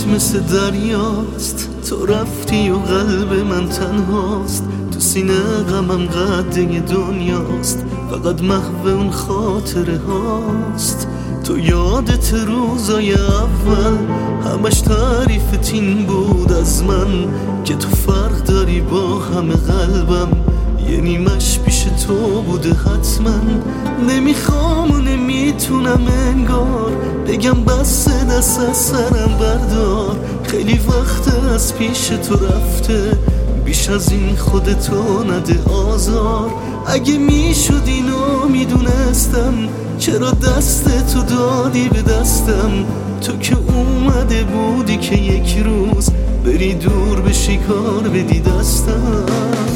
چشات مثل دریاست، تو رفتی و قلب من تنهاست. تو سینه غمم قده دنیاست، فقط محو اون خاطره هاست. تو یادت روزای اول همش تعریف تین بود از من، که تو فرق داری با همه قلبم، یه نیمش پیش تو بوده حتما. نمیخوام و نمیتونم انگار بگم بس، دست از سرم بردار. خیلی وقت از پیش تو رفته، بیش از این خودتو نده آزار. اگه میشد اینو میدونستم، چرا دست تو دادی به دستم؟ تو که اومده بودی که یک روز بری دور به شکار بدی دستم.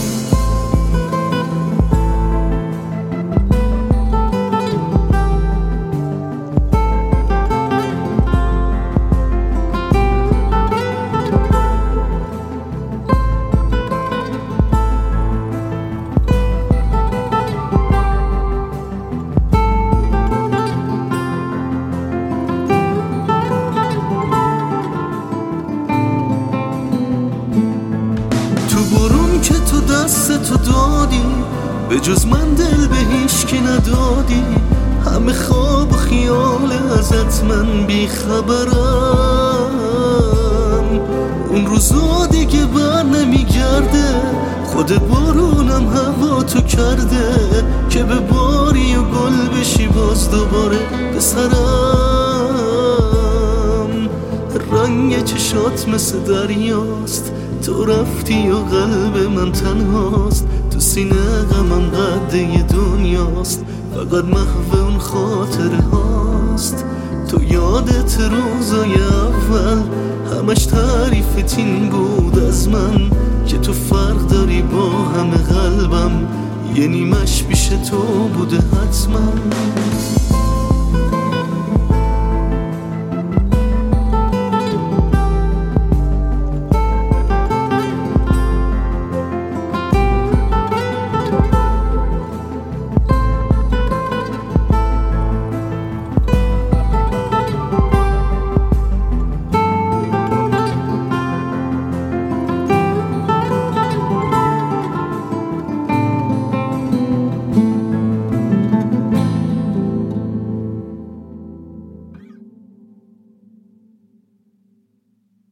که تو دست تو دادی، به جز من دل به هیچ که ندادی. همه خواب و خیال ازت من بیخبرم، اون روزا دیگه بر نمیگرده. خود بارونم هوا تو کرده، که به باری و گل بشی باز دوباره به سرم. رنگ چشات مثل دریاست، تو رفتی و قلب من تنهاست. تو سینه غمم قده دنیاست، فقط محو اون خاطره هاست. تو یادت روزای اول همش تعریف تین بود از من، که تو فرق داری با همه قلبم، یه نیمش پیش تو بوده حتما.